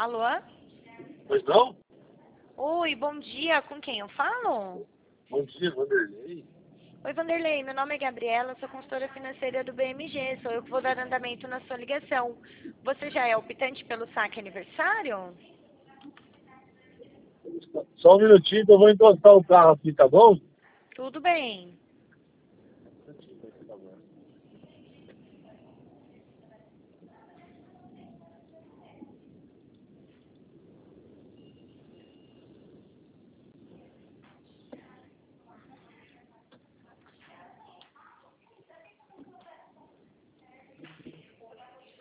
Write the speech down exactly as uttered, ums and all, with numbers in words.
Alô? Pois não? Oi, bom dia. Com quem eu falo? Bom dia, Vanderlei. Oi, Vanderlei. Meu nome é Gabriela, sou consultora financeira do B M G. Sou eu que vou dar andamento na sua ligação. Você já é optante pelo saque aniversário? Só um minutinho que eu vou encostar o carro aqui, tá bom? Tudo bem.